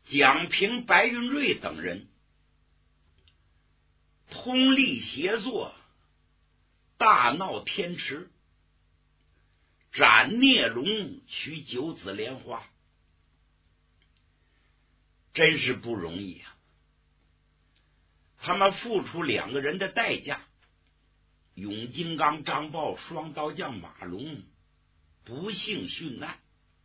蒋平、白云瑞等人通力协作，大闹天池，斩聂龙，取九子莲花，真是不容易啊！他们付出2个人的代价，永金刚、张豹、双刀将马龙不幸殉难，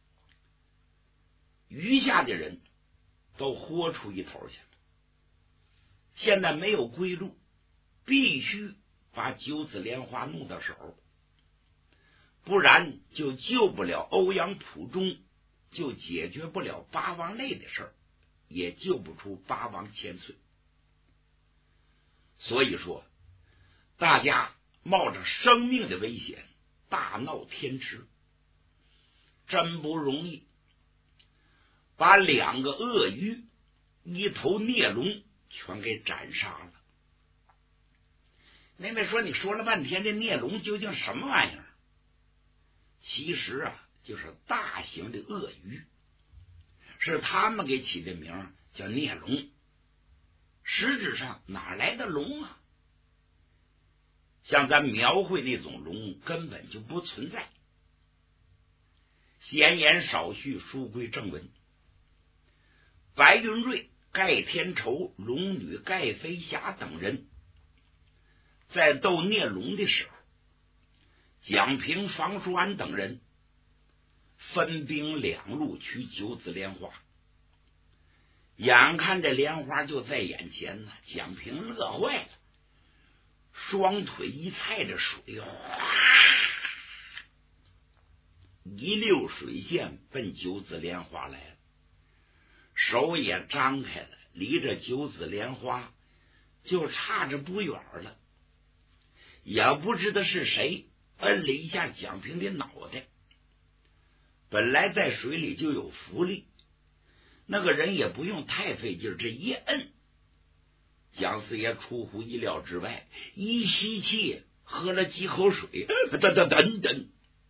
余下的人都豁出一头去了。现在没有归路，必须把九子莲花弄到手，不然就救不了欧阳普忠，就解决不了八王泪的事儿，也救不出八王千岁。所以说，大家冒着生命的危险大闹天池，真不容易，把2个鳄鱼、1头孽龙全给斩杀了。妹妹说，你说了半天，这孽龙究竟什么玩意儿？其实啊，就是大型的鳄鱼，是他们给起的名叫孽龙。实质上哪来的龙啊？像咱描绘那种龙根本就不存在。闲言少叙，书归正文。白云瑞、盖天仇、龙女盖飞霞等人在斗孽龙的时候，蒋平、房叔安等人分兵2路取九子莲花。眼看着莲花就在眼前呢，蒋平乐坏了，双腿一踩着水，一溜水线奔九子莲花来了，手也张开了，离着九子莲花就差着不远了。也不知道是谁摁了一下蒋平的脑袋，本来在水里就有浮力，那个人也不用太费劲，这一摁，蒋四爷出乎意料之外，一吸气喝了几口水，噔，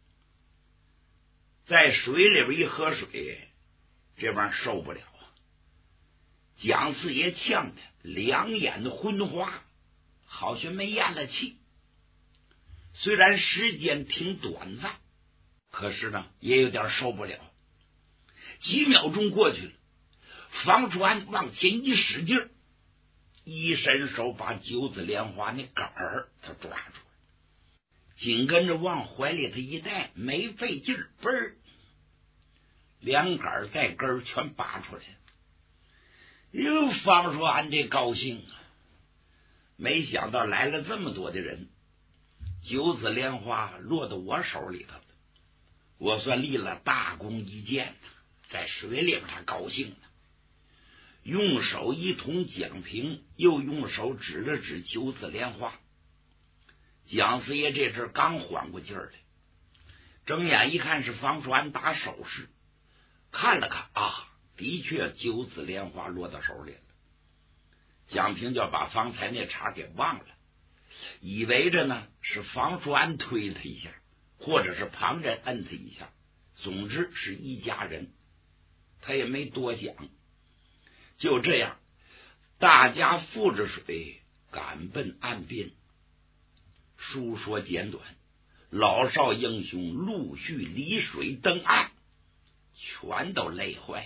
在水里边一喝水，这玩意儿受不了啊！蒋四爷呛的2眼的昏花，好像没咽了气。虽然时间挺短暂，可是呢也有点受不了。几秒钟过去了，房川往前一使劲，一伸手把九子莲花那杆儿他抓住了，紧跟着往怀里头一带，没费劲，嘣儿，2杆带根儿全拔出来了。哟，方说俺这高兴啊！没想到来了这么多的人，九子莲花落到我手里头了，我算立了大功一件呢。在水里边他高兴呢，用手一捅蒋平，又用手指了指九子莲花。蒋四爷这阵刚缓过劲儿来，睁眼一看是方川打手势，看了看啊，的确九子莲花落到手里了。蒋平就把方才那茬给忘了，以为着呢是方川推他一下，或者是旁人摁他一下，总之是一家人，他也没多想。就这样，大家负着水赶奔岸边。书说简短，老少英雄陆续离水登岸，全都累坏了，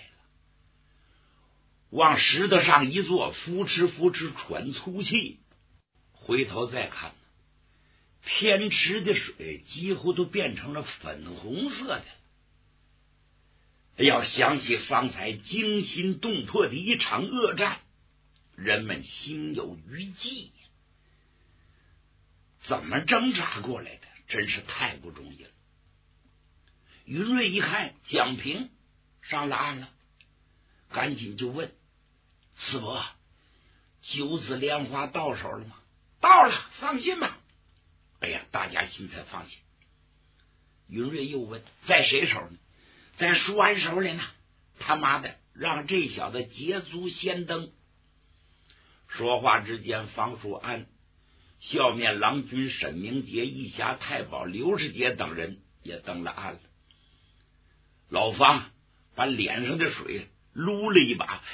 往石头上一坐，扶持喘粗气。回头再看，天池的水几乎都变成了粉红色的。要想起方才惊心动魄的一场恶战，人们心有余悸。怎么挣扎过来的，真是太不容易了。云瑞一看蒋平上了岸了，赶紧就问四伯，九子莲花到手了吗？到了，放心吧。哎呀，大家心才放心。云瑞又问，在谁手呢？在舒安手里呢。他妈的，让这小子捷足先登。说话之间，方舒安、笑面郎君沈明杰、义侠太保刘世杰等人也登了岸了。老方把脸上的水撸了一把，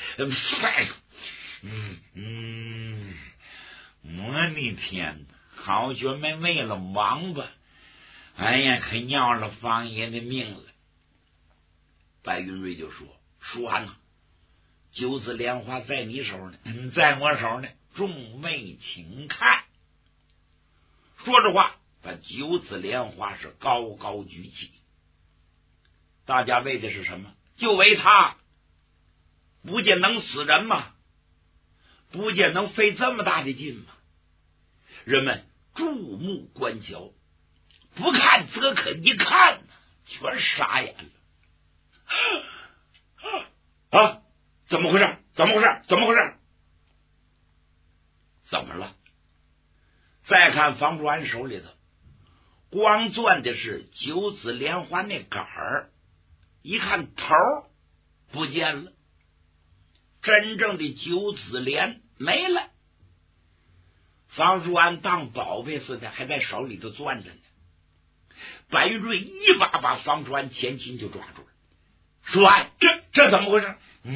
我的天，好学妹为了王八，哎呀，可要了方爷的命了。白云瑞就说：“书安呐，九子莲花在你手呢，在我手呢，众位请看。”说着话，把九子莲花是高高举起。大家为的是什么？就为他，不见能死人吗？不见能费这么大的劲吗？人们注目观瞧，不看则可一看呢，全傻眼了。啊！怎么回事？怎么回事？怎么回事？怎么了？再看房主安手里头，光攥的是九子莲花那杆儿，一看头不见了，真正的九子莲没了。房主安当宝贝似的，还在手里头攥着呢。白玉瑞一把把房主安前襟就抓住了，说：“哎，这怎么回事？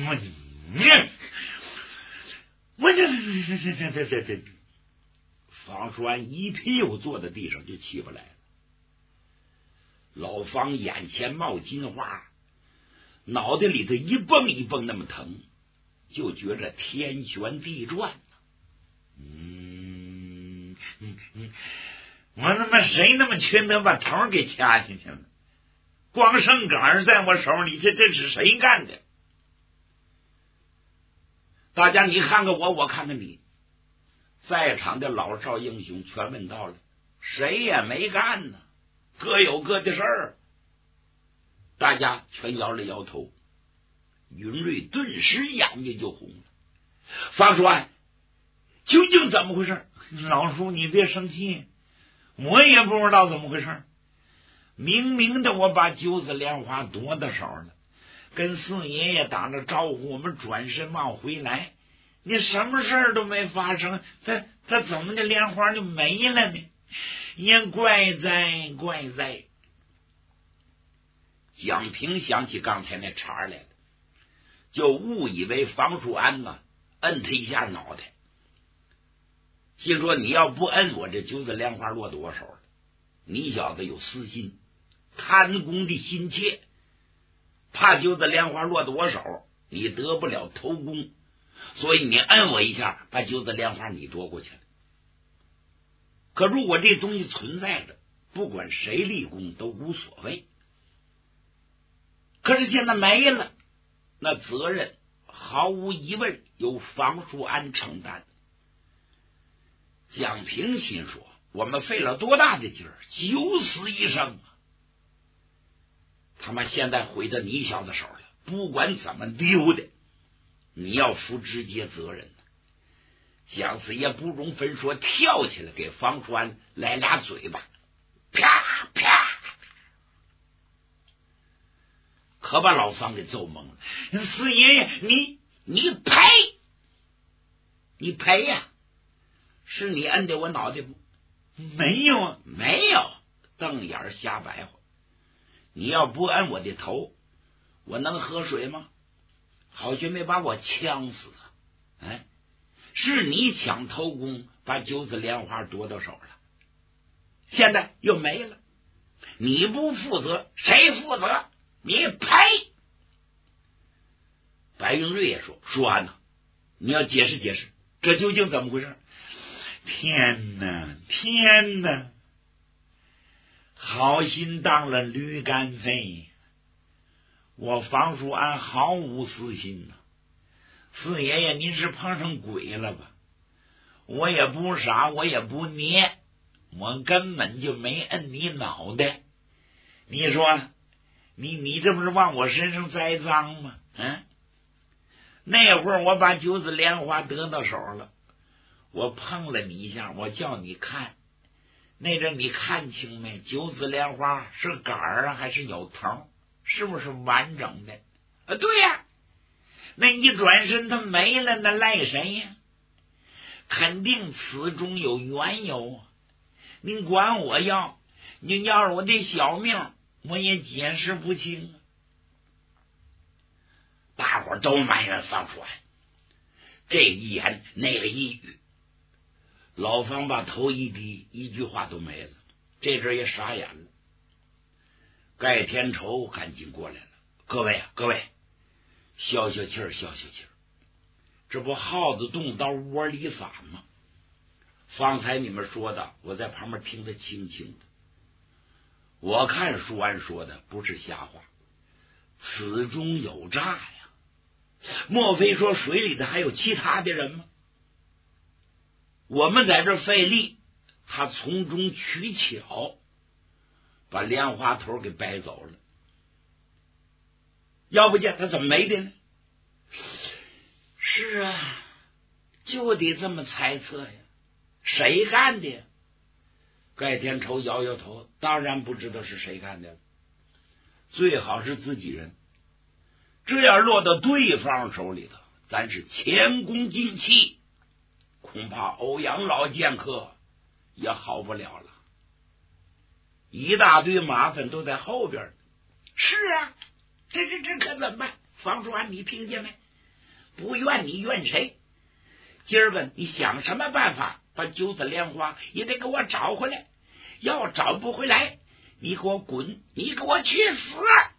我这。”房主安一屁股坐在地上就起不来了。老方眼前冒金花，脑袋里头一蹦一蹦那么疼，就觉着天旋地转。我他妈谁那么缺德把头给掐下去了？光剩杆在我手里，这是谁干的？大家你看看我看看你，在场的老少英雄全问到了，谁也没干呢，各有各的事儿。大家全摇了摇头。云瑞顿时眼睛就红了。方叔安，究竟怎么回事？老叔你别生气，我也不知道怎么回事。明明的我把九子莲花夺到手了，跟四爷爷打着招呼，我们转身往回来，你什么事儿都没发生，他怎么的莲花就没了呢？也怪哉。蒋平想起刚才那茬来了，就误以为房树安呢摁他一下脑袋，心说你要不摁我，这九子莲花落到我手了。你小子有私心，贪功的心切，怕九子莲花落到我手，你得不了头功，所以你摁我一下，把九子莲花你夺过去了。可如果这东西存在着，不管谁立功都无所谓。可是现在没了，那责任毫无疑问由房树安承担。蒋平心说，我们费了多大的劲儿，九死一生啊！他妈现在毁到你小子手了，不管怎么丢的，你要负直接责任。蒋四爷不容分说，跳起来给房树安来俩嘴巴，啪啪，可把老方给揍懵了。四爷爷，你赔，你赔呀！是你摁的我脑袋不？没有啊，没有，瞪眼瞎白话。你要不摁我的头，我能喝水吗？好学没把我呛死啊！哎，是你抢头功，把九子莲花夺到手了，现在又没了，你不负责，谁负责？你赔！白云瑞也说：“说完了，你要解释解释，这究竟怎么回事？”天哪！好心当了驴肝肺，我房树安毫无私心呐。四爷爷，您是碰上鬼了吧？我也不傻，我也不捏，我根本就没摁你脑袋。你说，你这不是往我身上栽赃吗？那会儿我把九子莲花得到手了，我碰了你一下，我叫你看，那阵你看清没？九子莲花是杆儿啊，还是有头？是不是完整的？对呀。那一转身他没了，那赖谁呀？肯定此中有缘由。您管我要，您要是我的小命，我也解释不清。大伙伙都埋怨方叔安，这一言那个一语。老方把头一低，一句话都没了。这阵也傻眼了。盖天仇赶紧过来了，各位啊，各位，消消气儿，消消气儿。这不耗子洞到窝里反吗？方才你们说的，我在旁边听得清清的。我看书安说的不是瞎话，此中有诈呀！莫非说水里的还有其他的人吗？我们在这费力，他从中取巧，把莲花头给掰走了。要不见他怎么没的呢？是啊，就得这么猜测呀。谁干的？盖天仇摇摇头，当然不知道是谁干的了。最好是自己人，这样落到对方手里头，咱是前功尽弃，恐怕欧阳老剑客也好不了了。一大堆麻烦都在后边。是啊，这可怎么办？方叔安，你听见没？不怨你怨谁？今儿个你想什么办法把九子莲花也得给我找回来，要找不回来，你给我滚，你给我去死！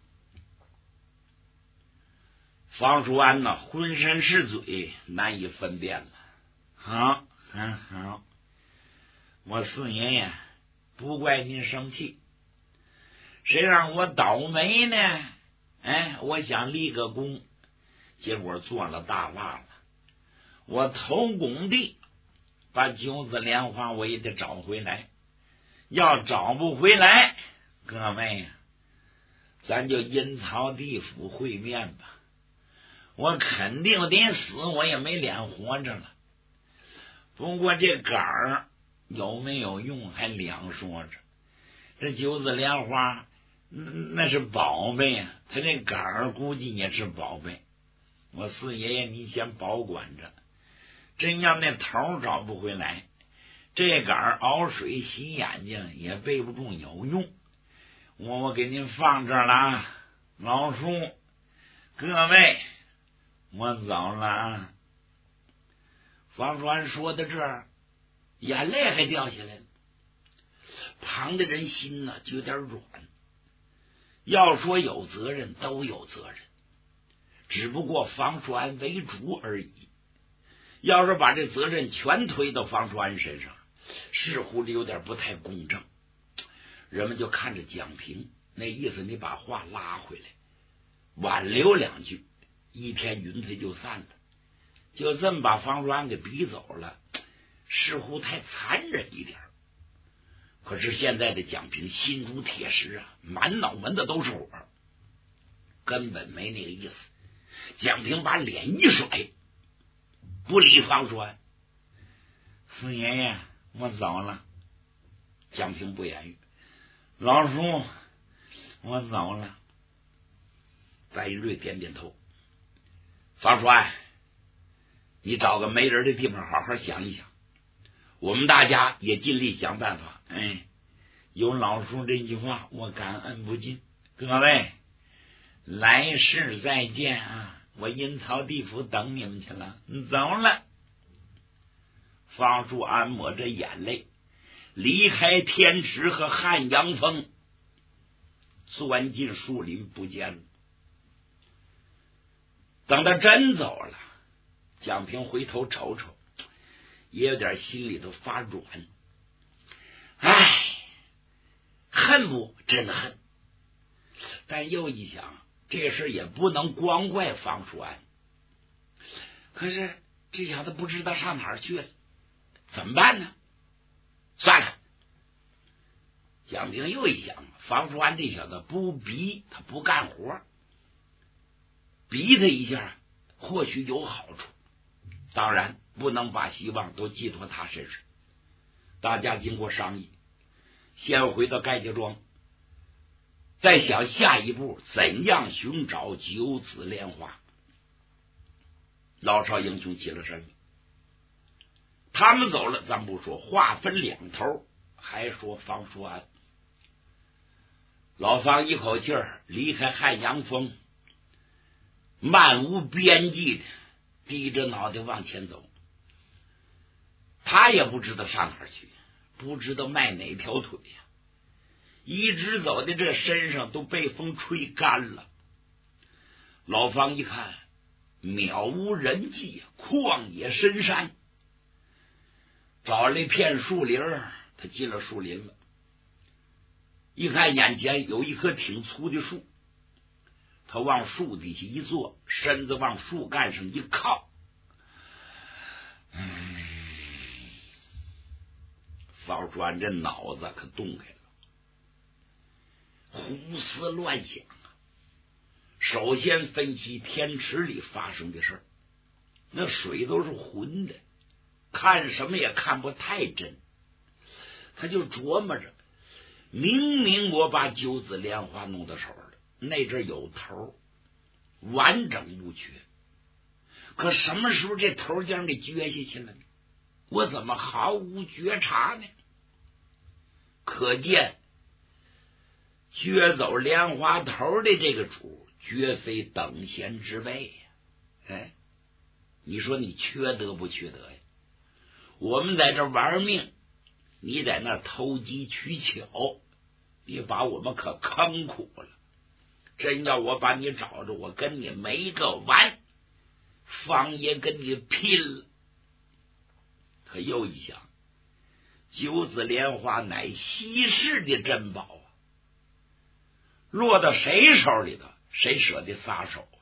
方叔安呢，浑身是嘴，难以分辨了。好，好，我四爷爷不怪您生气，谁让我倒霉呢？我想立个功，结果做了大忘了。我头拱地把九子莲花我也得找回来，要找不回来，各位咱就阴曹地府会面吧。我肯定得死，我也没脸活着了。不过这杆儿有没有用还两说着。这九子莲花那是宝贝啊，他这杆儿估计也是宝贝。我四爷爷你先保管着，真要那头找不回来，这杆儿熬水洗眼睛也备不住有用。我给您放这儿了啊，老叔各位，我走了啊。方川说到这儿，眼泪还掉下来了。旁的人心呢就有点软。要说有责任都有责任，只不过方川为主而已。要是把这责任全推到方川身上，似乎有点不太公正。人们就看着蒋平，那意思你把话拉回来，挽留两句，一片云彩就散了。就这么把方川给逼走了，似乎太残忍一点。可是现在的蒋平心如铁石啊，满脑门子都是火，根本没那个意思。蒋平把脸一甩，不理方川。四爷爷我走了。蒋平不言语。老叔我走了。白云瑞点点头。方川，你找个没人的地方好好想一想，我们大家也尽力想办法。有老叔这句话我感恩不尽。各位来世再见啊，我阴曹地府等你们去了，走了。方叔安抹着眼泪离开天池和汉阳峰，钻进树林不见了。等他真走了，蒋平回头瞅瞅，也有点心里头发软。恨不真恨，但又一想，这事也不能光怪方叔安。可是这小子不知道上哪儿去了，怎么办呢？算了。蒋平又一想，方叔安这小子不逼他不干活，逼他一下或许有好处，当然不能把希望都寄托他身上。大家经过商议，先回到盖家庄，再想下一步怎样寻找九子莲花。老少英雄起了身了，他们走了咱不说，话分两头，还说方叔安。老方一口气儿离开汉阳峰， 漫无边际的低着脑袋往前走。他也不知道上哪儿去，不知道迈哪条腿呀，一直走的这身上都被风吹干了。老方一看渺无人迹，旷野深山，找了一片树林，他进了树林了。一看眼前有一棵挺粗的树，他往树底下一坐，身子往树干上一靠，方转这脑子可动开了，胡思乱想啊。首先分析天池里发生的事儿，那水都是浑的，看什么也看不太真。他就琢磨着，明明我把九子莲花弄到手了，那阵有头，完整无缺，可什么时候这头将给撅下去了呢？我怎么毫无觉察呢？可见撅走莲花头的这个主绝非等闲之辈呀！你说你缺德不缺德呀？我们在这玩命，你在那投机取巧，你把我们可坑苦了。真要我把你找着，我跟你没个完，方爷跟你拼了。可又一想，九子莲花乃稀世的珍宝啊，落到谁手里头，谁舍得撒手啊？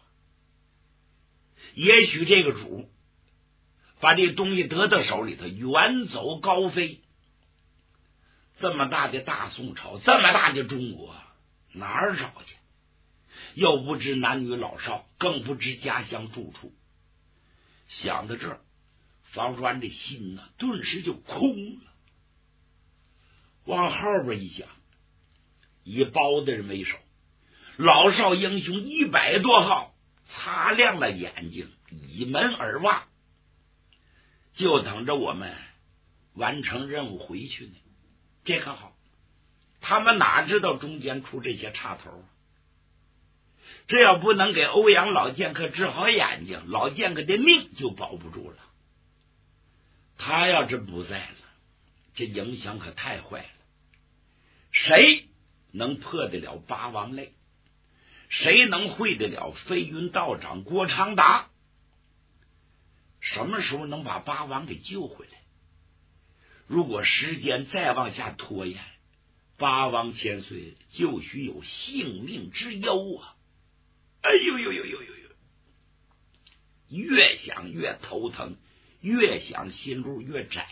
也许这个主把这东西得到手里头，远走高飞。这么大的大宋朝，这么大的中国，哪儿找去？又不知男女老少，更不知家乡住处。想到这儿，方栓的心呢，顿时就空了。往后边一想，以包大人为首，老少英雄100多号，擦亮了眼睛，倚门而望，就等着我们完成任务回去呢。这可好，他们哪知道中间出这些插头？这要不能给欧阳老剑客治好眼睛，老剑客的命就保不住了。他要真不在了，这影响可太坏了。谁能破得了八王泪？谁能会得了飞云道长郭长达？什么时候能把八王给救回来？如果时间再往下拖延，八王千岁就许有性命之忧啊！哎呦呦呦呦呦呦！越想越头疼，越想心路越窄。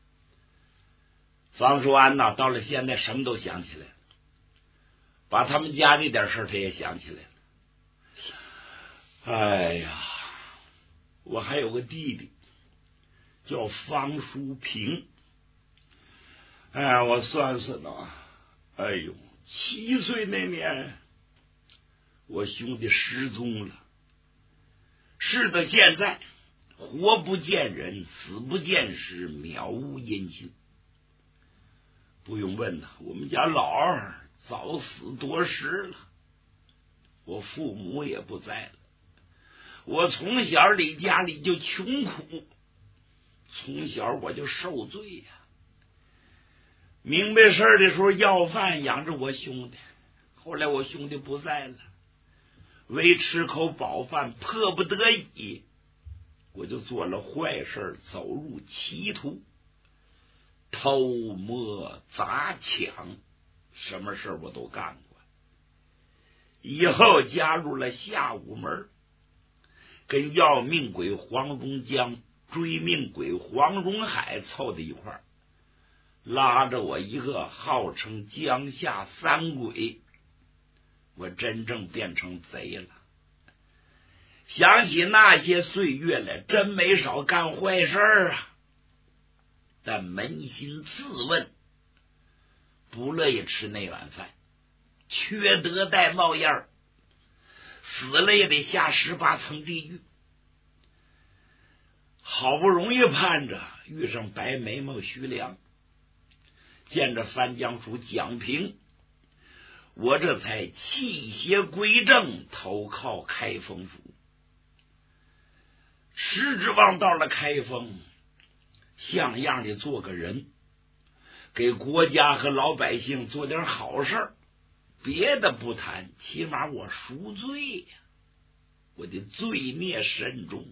方叔安呐，到了现在什么都想起来了，把他们家这点事他也想起来了。哎呀，我还有个弟弟叫方淑平。我算算呢，哎呦，7岁那年我兄弟失踪了，是的，现在活不见人，死不见尸，渺无音信。不用问呐，我们家老二早死多时了，我父母也不在了，我从小离家里就穷苦，从小我就受罪呀。明白事儿的时候要饭养着我兄弟，后来我兄弟不在了，为吃口饱饭，迫不得已，我就做了坏事，走入歧途，偷摸砸抢，什么事我都干过。以后加入了下午门，跟要命鬼黄荣江、追命鬼黄荣海凑在一块儿，拉着我一个号称江夏三鬼，我真正变成贼了。想起那些岁月来，真没少干坏事啊，但扪心自问，不乐意吃那碗饭，缺德带冒烟儿，死了也得下18层地狱。好不容易盼着遇上白眉毛徐良，见着番将署蒋平，我这才弃邪归正，投靠开封府。 只指望到了开封，像样的做个人，给国家和老百姓做点好事儿，别的不谈，起码我赎罪呀，我的罪孽深重。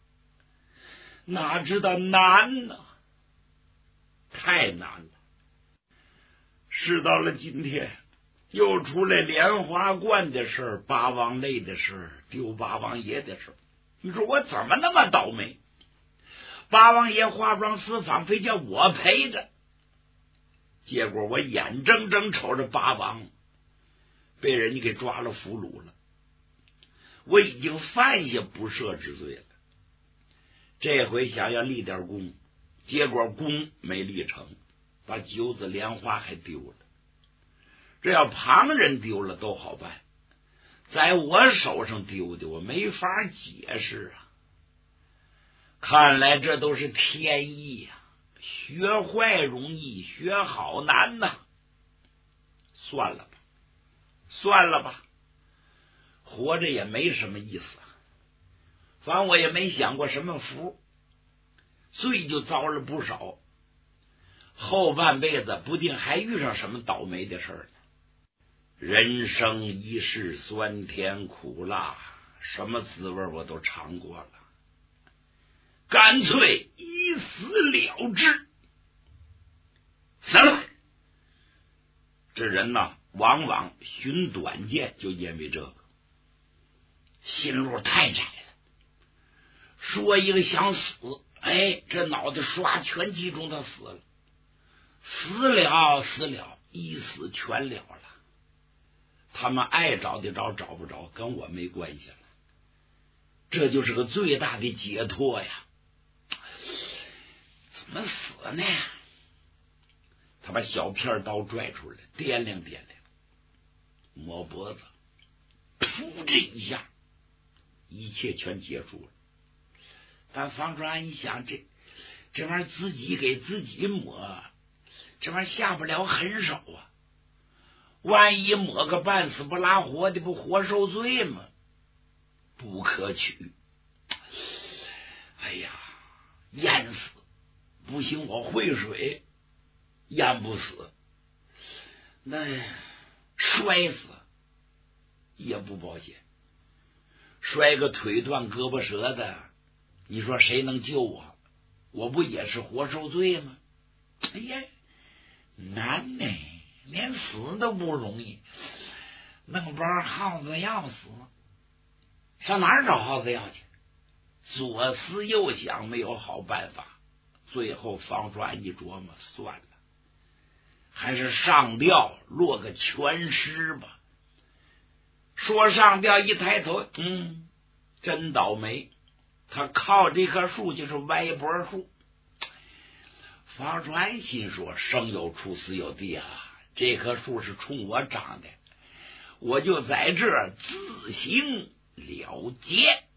哪知道难呢，太难了。事到了今天，又出来莲花观的事儿，八王泪的事儿，丢八王爷的事儿。你说我怎么那么倒霉？八王爷化妆私访，非叫我陪着，结果我眼睁睁瞅着八王被人家给抓了俘虏了。我已经犯下不赦之罪了，这回想要立点功，结果功没立成，把九子莲花还丢了。这要旁人丢了都好办，在我手上丢的，我没法解释啊。看来这都是天意呀，学坏容易，学好难呐。算了吧，算了吧，活着也没什么意思啊。反正我也没享过什么福，罪就遭了不少，后半辈子不定还遇上什么倒霉的事儿呢。人生一世，酸甜苦辣，什么滋味我都尝过了，干脆一死了之。死了！这人呐，往往寻短见，就因为这个，心路太窄了。说一个想死，哎，这脑袋刷全击中他死了，死了，一死全了了。他们爱找的找，找不着跟我没关系了。这就是个最大的解脱呀。怎么死呢？他把小片刀拽出来，掂量掂量，摸脖子，噗这一下，一切全结束了。但方传安一想，这玩意儿自己给自己摸，这玩意儿下不了狠手啊。万一摸个半死不拉活的，不活受罪吗？不可取。哎呀，淹死不行，我会水淹不死，那摔死也不保险，摔个腿断胳膊折的，你说谁能救我？我不也是活受罪吗？哎呀，难呢，连死都不容易，弄包耗子药死，上哪儿找耗子药去？左思右想，没有好办法。最后方传一琢磨，算了，还是上吊落个全尸吧。说上吊，一抬头，真倒霉，他靠这棵树就是歪脖树。方传心说，生有处死有地啊，这棵树是冲我长的，我就在这儿自行了结。